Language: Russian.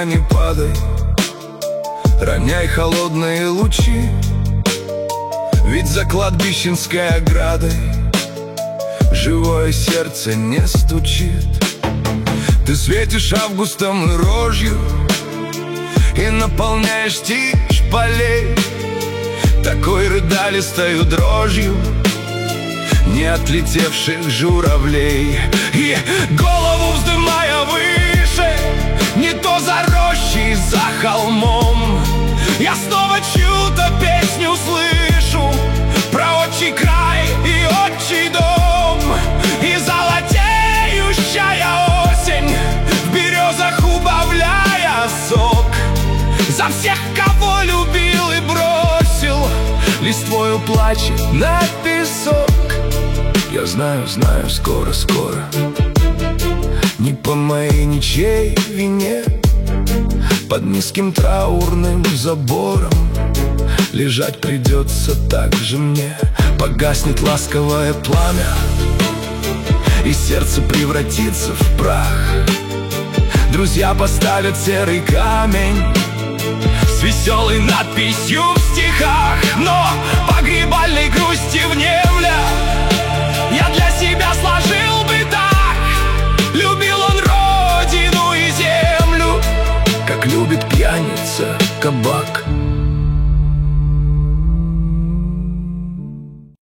моя, не падай, роняй холодные лучи, ведь за кладбищенской оградой живое сердце не стучит. Ты светишь августом и рожью и наполняешь тишь полей такой рыдалистою дрожью не отлетевших журавлей. И голову вздымая выше, не то за рощей, за холмом, я снова чью-то песню слышу про отчий край и отчий дом. И золотеющая осень в березах убавляя сок за всех, кого любил и бросил листвою плачет на песок. Я знаю, знаю, скоро, скоро, не по моей ничьей вине, под низким траурным забором лежать придется так же мне. Погаснет ласковое пламя, и сердце превратится в прах. Друзья поставят серый камень с веселой надписью в стихах, но погребальной грусти в небо